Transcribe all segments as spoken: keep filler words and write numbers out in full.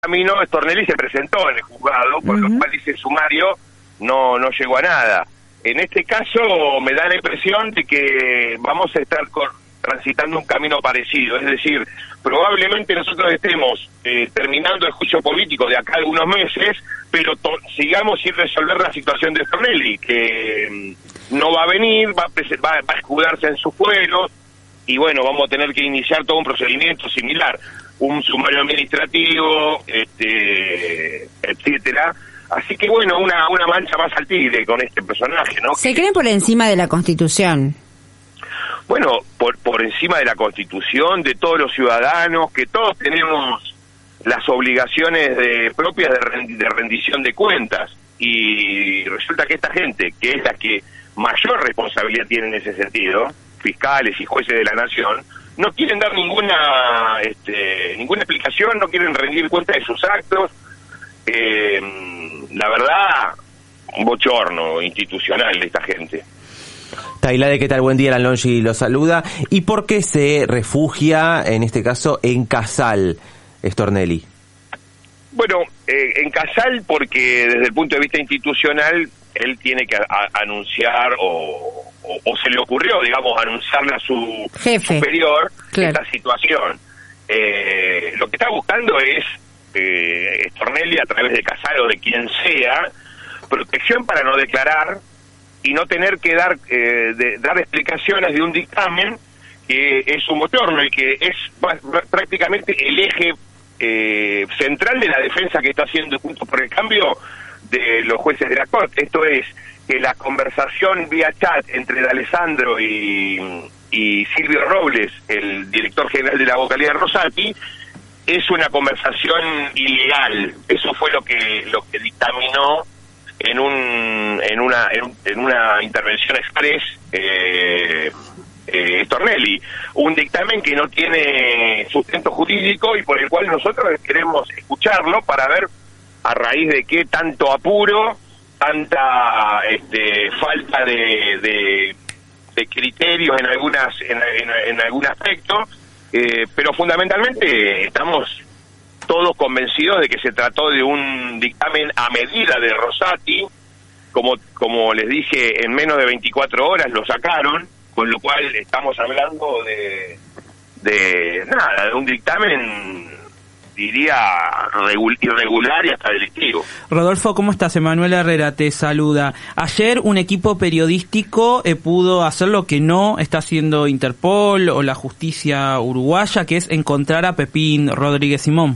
camino, Stornelli se presentó en el juzgado, por uh-huh. lo cual dice sumario, no, no llegó a nada. En este caso me da la impresión de que vamos a estar con, transitando un camino parecido, es decir, probablemente nosotros estemos eh, terminando el juicio político de acá a algunos meses, pero to- sigamos sin resolver la situación de Stornelli, que mm, no va a venir, va a, pres- va, va a escudarse en sus fueros, y bueno, vamos a tener que iniciar todo un procedimiento similar, un sumario administrativo, este, etcétera. Así que bueno, una, una mancha más al tigre con este personaje, ¿no? ¿Se creen por encima de la Constitución? Bueno, por, por encima de la Constitución, de todos los ciudadanos, que todos tenemos las obligaciones de, propias de, rend, de rendición de cuentas, y resulta que esta gente, que es la que mayor responsabilidad tiene en ese sentido, fiscales y jueces de la nación, no quieren dar ninguna este, ninguna explicación, no quieren rendir cuenta de sus actos. Eh, la verdad, un bochorno institucional de esta gente. Tailade, ¿qué tal? Buen día, Alan Longi lo saluda. ¿Y por qué se refugia, en este caso, en Casal, Stornelli? Bueno, eh, en Casal porque desde el punto de vista institucional él tiene que a, a, anunciar o, o, o se le ocurrió, digamos, anunciarle a su jefe superior claro. esta situación. Eh, lo que está buscando es eh, Stornelli, a través de Casal o de quien sea, protección para no declarar y no tener que dar eh, de, dar explicaciones de un dictamen que es un bochorno y que es prácticamente el eje eh, central de la defensa que está haciendo Juntos por el Cambio de los jueces de la Corte. Esto es que la conversación vía chat entre D'Alessandro y, y Silvio Robles, el director general de la vocalía de Rosati, es una conversación ilegal. Eso fue lo que lo que dictaminó en un en una en, un, en una intervención express eh, eh, Stornelli, un dictamen que no tiene sustento jurídico y por el cual nosotros queremos escucharlo para ver a raíz de qué tanto apuro, tanta este, falta de, de, de criterios en algunas en, en, en algún aspecto, eh, pero fundamentalmente estamos todos convencidos de que se trató de un dictamen a medida de Rosati, como como les dije, en menos de veinticuatro horas lo sacaron, con lo cual estamos hablando de de nada, de un dictamen, diría, irregular y hasta delictivo. Rodolfo, ¿cómo estás? Emanuel Herrera te saluda. Ayer un equipo periodístico eh, pudo hacer lo que no está haciendo Interpol o la justicia uruguaya, que es encontrar a Pepín Rodríguez Simón.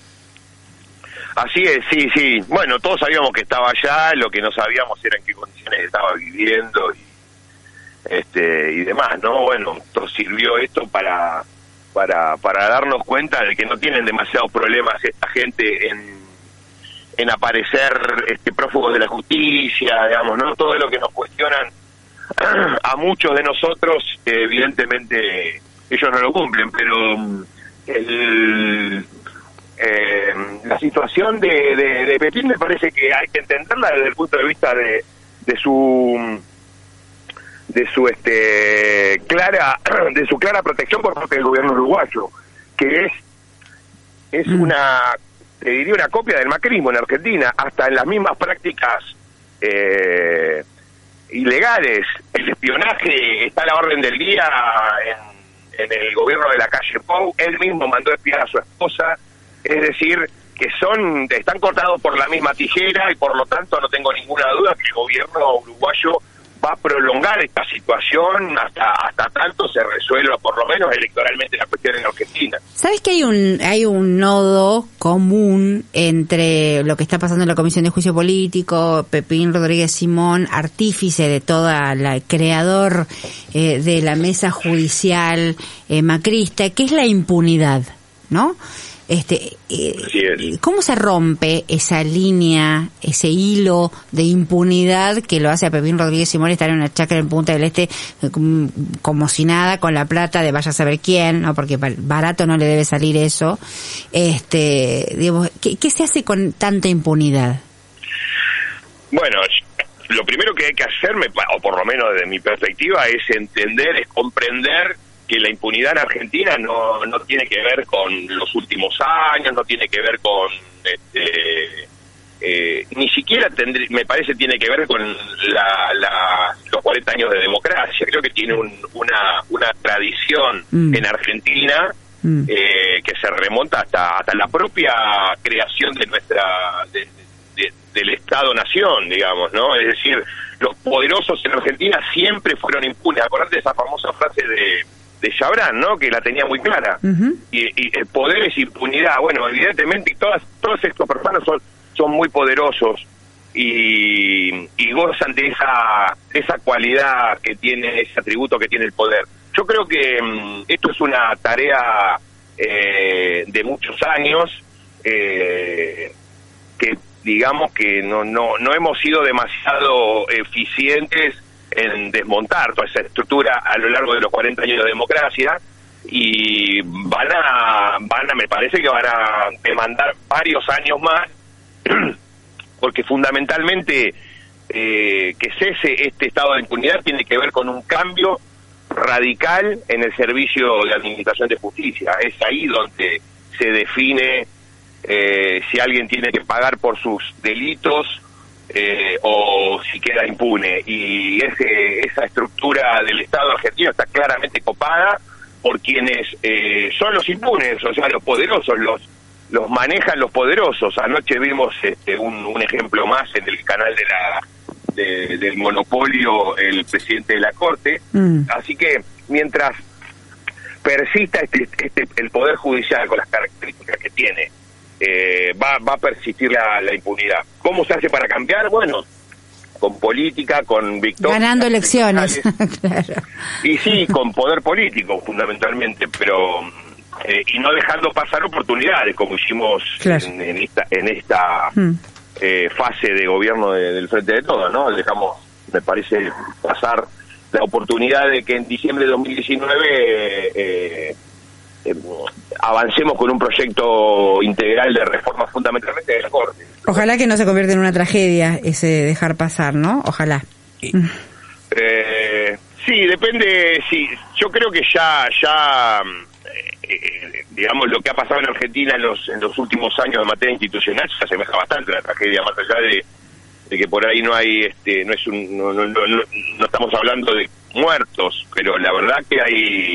Así es, sí, sí. Bueno, todos sabíamos que estaba allá, lo que no sabíamos era en qué condiciones estaba viviendo y este y demás, ¿no? Bueno, esto sirvió esto para para para darnos cuenta de que no tienen demasiados problemas esta gente en en aparecer este prófugos de la justicia, digamos, ¿no? Todo lo que nos cuestionan a muchos de nosotros, eh, evidentemente ellos no lo cumplen, pero el eh, la situación de, de, de Pepín me parece que hay que entenderla desde el punto de vista de, de su de su este clara de su clara protección por parte del gobierno uruguayo, que es es mm. una te diría una copia del macrismo en Argentina, hasta en las mismas prácticas eh, ilegales. El espionaje está a la orden del día en, en el gobierno de la calle Pou. Él mismo mandó espiar a su esposa, es decir, que son están cortados por la misma tijera y por lo tanto no tengo ninguna duda que el gobierno uruguayo va a prolongar esta situación hasta hasta tanto se resuelva, por lo menos electoralmente, la cuestión en Argentina. ¿Sabes que hay un hay un nodo común entre lo que está pasando en la Comisión de Juicio Político, Pepín Rodríguez Simón, artífice de toda la creador eh, de la mesa judicial eh, macrista, que es la impunidad, ¿no? Este, eh, ¿cómo se rompe esa línea, ese hilo de impunidad que lo hace a Pepín Rodríguez Simón estar en una chacra en Punta del Este eh, como si nada, con la plata de vaya a saber quién, ¿no? Porque barato no le debe salir eso. Este, digamos, ¿qué, qué se hace con tanta impunidad? Bueno, lo primero que hay que hacerme, o por lo menos desde mi perspectiva, es entender, es comprender que la impunidad en Argentina no no tiene que ver con los últimos años, no tiene que ver con este, eh, ni siquiera tendría, me parece tiene que ver con la, la, los cuarenta años de democracia. Creo que tiene un, una, una tradición mm. en Argentina mm. eh, que se remonta hasta hasta la propia creación de nuestra de, de, del Estado-Nación, digamos, ¿no? Es decir, los poderosos en Argentina siempre fueron impunes. Acordate de esa famosa frase de de Chabrán, ¿no? Que la tenía muy clara. Uh-huh. Y, y el poder es impunidad. Bueno, evidentemente todas todos estos personas son son muy poderosos y, y gozan de esa esa cualidad que tiene, ese atributo que tiene el poder. Yo creo que um, esto es una tarea eh, de muchos años, eh, que digamos que no no no hemos sido demasiado eficientes en desmontar toda esa estructura a lo largo de los cuarenta años de democracia, y van a, van a me parece que van a demandar varios años más, porque fundamentalmente eh, que cese este estado de impunidad tiene que ver con un cambio radical en el servicio de administración de justicia. Es ahí donde se define eh, si alguien tiene que pagar por sus delitos Eh, o si queda impune, y ese, esa estructura del Estado argentino está claramente copada por quienes eh, son los impunes, o sea, los poderosos, los los manejan los poderosos. Anoche vimos este, un, un ejemplo más en el canal de la de, del monopolio, el presidente de la Corte. Mm. Así que mientras persista este, este el Poder Judicial con las características que tiene, Eh, va, va a persistir la, la impunidad. ¿Cómo se hace para cambiar? Bueno, con política, con victorias. Ganando elecciones. Claro. Y sí, con poder político, fundamentalmente, pero eh, y no dejando pasar oportunidades, como hicimos claro. en, en esta en esta hmm. eh, fase de gobierno de, del Frente de Todos, ¿no? Dejamos, me parece, pasar la oportunidad de que en diciembre de dos mil diecinueve eh, Eh, avancemos con un proyecto integral de reforma fundamentalmente de la Corte. Ojalá que no se convierta en una tragedia ese dejar pasar, ¿no? Ojalá. Eh, sí, depende, sí, yo creo que ya, ya eh, digamos, lo que ha pasado en Argentina en los, en los últimos años en materia institucional se asemeja bastante a una tragedia, más allá de, de que por ahí no hay, este, no es un, no, no, no, no estamos hablando de muertos, pero la verdad que hay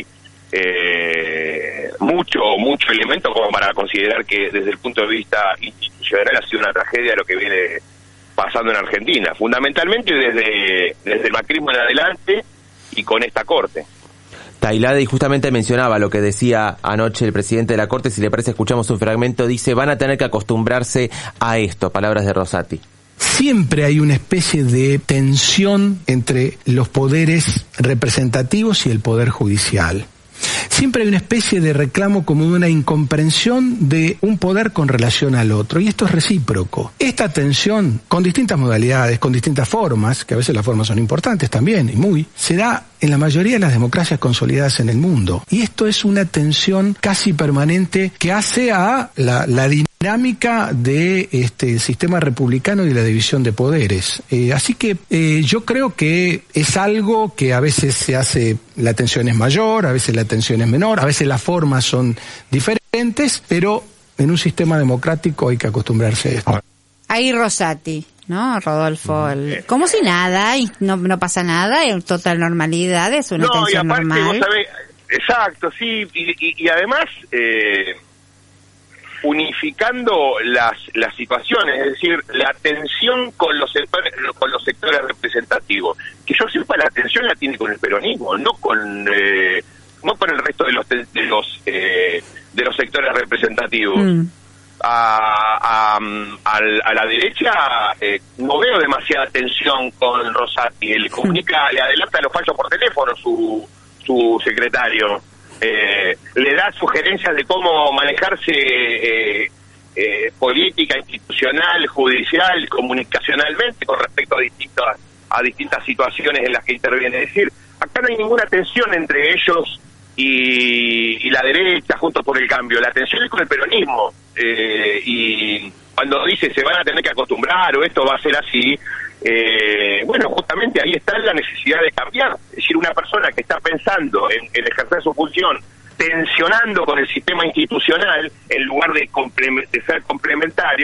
Eh, mucho, mucho elemento como para considerar que desde el punto de vista institucional ha sido una tragedia lo que viene pasando en Argentina, fundamentalmente desde, desde el macrismo en adelante y con esta Corte. Tailade, y justamente mencionaba lo que decía anoche el presidente de la Corte, si le parece escuchamos un fragmento, dice: van a tener que acostumbrarse a esto, palabras de Rosati. Siempre hay una especie de tensión entre los poderes representativos y el poder judicial. Siempre hay una especie de reclamo, como de una incomprensión de un poder con relación al otro, y esto es recíproco. Esta tensión, con distintas modalidades, con distintas formas, que a veces las formas son importantes también, y muy, se da en la mayoría de las democracias consolidadas en el mundo. Y esto es una tensión casi permanente que hace a la, la dinámica de este sistema republicano y de la división de poderes. Eh, así que eh, yo creo que es algo que a veces se hace, la tensión es mayor, a veces la tensión es menor, a veces las formas son diferentes, pero en un sistema democrático hay que acostumbrarse a esto. Ahí Rosati, ¿no? Rodolfo, el, como si nada, y no, no pasa nada, en total normalidad, es una no, tensión y aparte, normal. Vos sabés, exacto, sí, y, y, y además eh, unificando las las situaciones, es decir, la tensión con los sectores, con los sectores representativos, que yo sepa, la tensión la tiene con el peronismo, no con eh, no con el resto de los de los eh, de los sectores representativos. Mm. A, a, a, a la derecha eh, no veo demasiada tensión con Rosati. Él comunica, le adelanta los fallos por teléfono su su secretario, eh, le da sugerencias de cómo manejarse eh, eh, política, institucional, judicial, comunicacionalmente con respecto a distintas a distintas situaciones en las que interviene. Es decir, acá no hay ninguna tensión entre ellos y, y la derecha, Juntos por el Cambio. La tensión es con el peronismo. Eh, y cuando dice se van a tener que acostumbrar o esto va a ser así, eh, bueno, justamente ahí está la necesidad de cambiar. Es decir, una persona que está pensando en, en ejercer su función tensionando con el sistema institucional en lugar de, complement- de ser complementario,